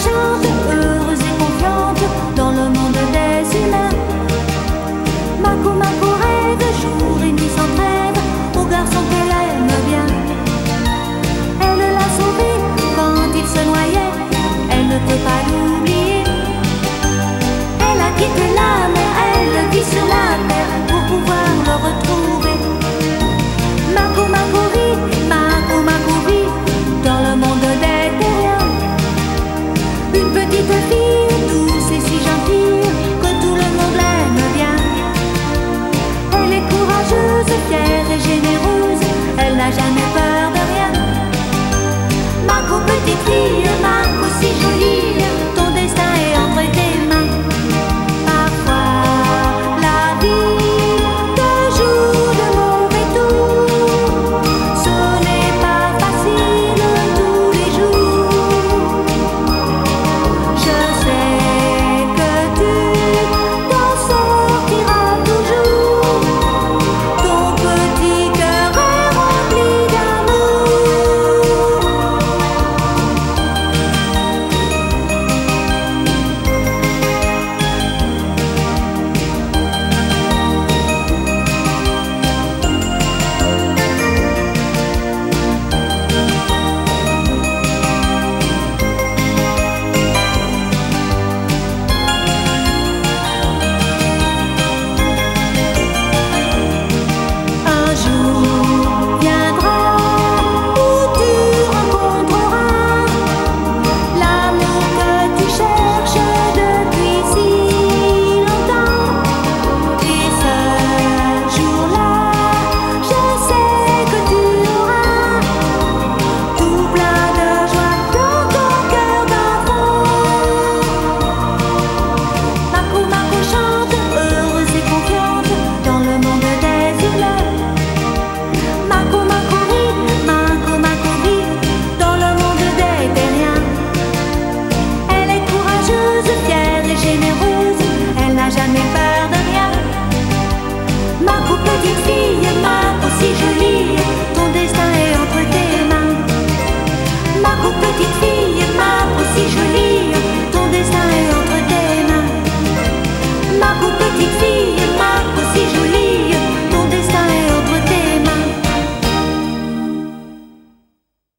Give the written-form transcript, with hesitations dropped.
chante, heureuse et confiante dans le monde des humains. Mako Mako rêve jour et nuit sans trêve au garçon qu'elle aime bien. Elle l'a sauvé quand il se noyait, elle ne peut pas l'oublier. Elle a quitté la mer, elle vit sur la terre pour pouvoir le retrouver. Mako Mako vit dans le monde des terriens. Une petite fille douce et si gentille que tout le monde l'aime bien. Elle est courageuse, fière et généreuse, elle n'a jamais peur de rien. Mako petite fille